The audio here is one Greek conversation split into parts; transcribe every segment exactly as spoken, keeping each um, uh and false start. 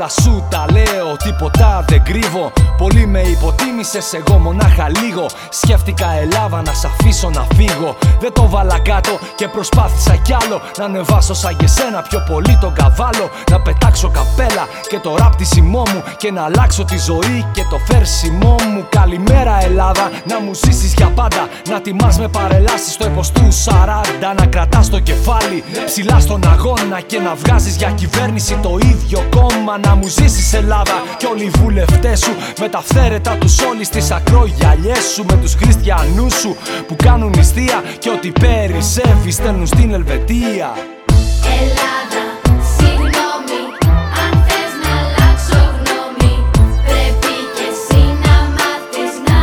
Όλα σου τα λέω, τίποτα δεν κρύβω. Πολύ με υποτίμησες, εγώ μονάχα λίγο. Σκέφτηκα Ελλάδα να σ' αφήσω να φύγω. Δεν το βάλα κάτω και προσπάθησα κι άλλο. Να ανεβάσω σαν και σένα πιο πολύ τον καβάλο. Να πετάξω καπέλα και το ράπτισιμό μου. Και να αλλάξω τη ζωή και το φέρσιμό μου. Καλημέρα Ελλάδα, να μου ζήσεις για πάντα. Να τιμάς με παρελάσεις στο έπος του σαράντα. Να κρατάς το κεφάλι ψηλά στον αγώνα. Και να βγάζεις για κυβέρνηση το ίδιο κόμμα. Να μου ζήσεις Ελλάδα κι όλοι οι βουλευτές σου. Με τα φθαίρετα τους όλοι στις ακρογιαλιές σου. Με τους χριστιανούς σου που κάνουν νηστεία. Και ό,τι περισσεύει στέλνουν στην Ελβετία. Ελλάδα, συγγνώμη, αν θες να αλλάξω γνώμη, πρέπει και εσύ να μάθεις να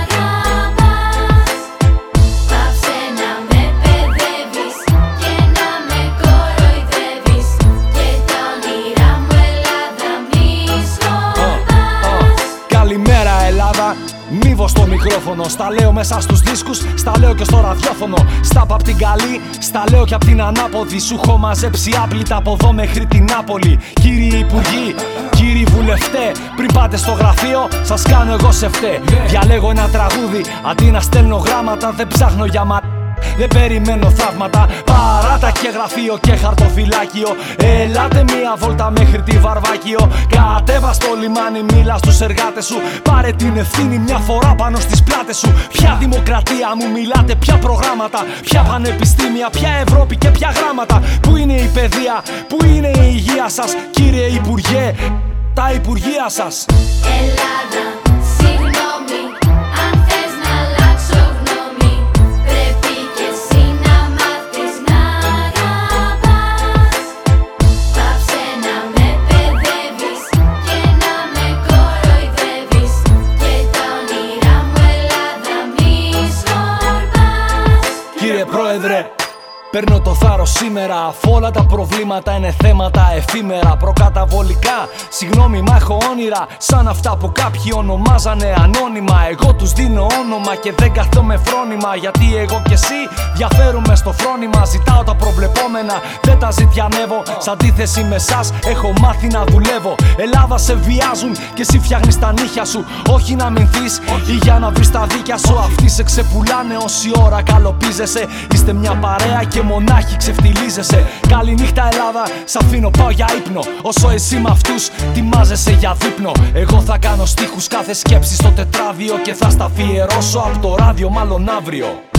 αγαπάς. Πάψε να με παιδεύεις και να με κοροϊδεύεις. Και τα όνειρά μου Ελλάδα μη σκορπάς. Καλημέρα Ελλάδα, μύβω στο μικρόφωνο. Στα λέω μέσα στους δίσκους, στα λέω και στο ραδιόφωνο. Στα πα απ' την καλή, στα λέω και απ' την ανάποδη. Σου έχω μαζέψει άπλυτα από εδώ μέχρι την Νάπολη. Κύριοι Υπουργοί, κύριοι Βουλευτέ, πριν πάτε στο γραφείο, σας κάνω εγώ σε φταί. Διαλέγω ένα τραγούδι, αντί να στέλνω γράμματα. Δεν ψάχνω για μα... δεν περιμένω θαύματα. Παράτα και γραφείο και χαρτοφυλάκιο. Ελάτε μία βόλτα μέχρι τη Βαρβάκιο. Κατέβα στο λιμάνι, μίλα στους εργάτες σου. Πάρε την ευθύνη μια φορά πάνω στις πλάτες σου. Ποια δημοκρατία μου μιλάτε, ποια προγράμματα, ποια πανεπιστήμια, ποια Ευρώπη και ποια γράμματα. Πού είναι η παιδεία, πού είναι η υγεία σας, κύριε Υπουργέ, τα Υπουργεία σας. Ελλάδα, συγγνώμη, αν θες να αλλάξω γνώμη, πρέπει και εσύ να μάθεις να αγαπάς. Πάψε να με παιδεύεις και να με κοροϊδεύεις. Και τα όνειρά μου Ελλάδα μη σκορπάς. Κύριε Πρόεδρε, παίρνω το θάρρος σήμερα, αφού όλα τα προβλήματα είναι θέματα εφήμερα, προκαταβολικά. Συγγνώμη, μα έχω όνειρα σαν αυτά που κάποιοι ονομάζανε ανώνυμα. Εγώ τους δίνω όνομα και δεν καθόμαι φρόνημα. Γιατί εγώ και εσύ διαφέρουμε στο φρόνημα. Ζητάω τα προβλεπόμενα, δεν τα ζητιανεύω. Σ' αντίθεση με εσάς έχω μάθει να δουλεύω. Ελλάδα, σε βιάζουν και εσύ φτιάχνεις τα νύχια σου. Όχι να μηνθείς ή για να βρεις τα δίκια σου. Αυτοί σε ξεπουλάνε όση ώρα καλοπίζεσαι. Είστε μια παρέα και μονάχη ξεφτιλίζεσαι. Καληνύχτα Ελλάδα, σ' αφήνω, πάω για ύπνο. Όσο εσύ με αυτούς τιμάζεσαι για δείπνο. Εγώ θα κάνω στίχους κάθε σκέψη στο τετράδιο. Και θα στα αφιερώσω από το ράδιο μάλλον αύριο.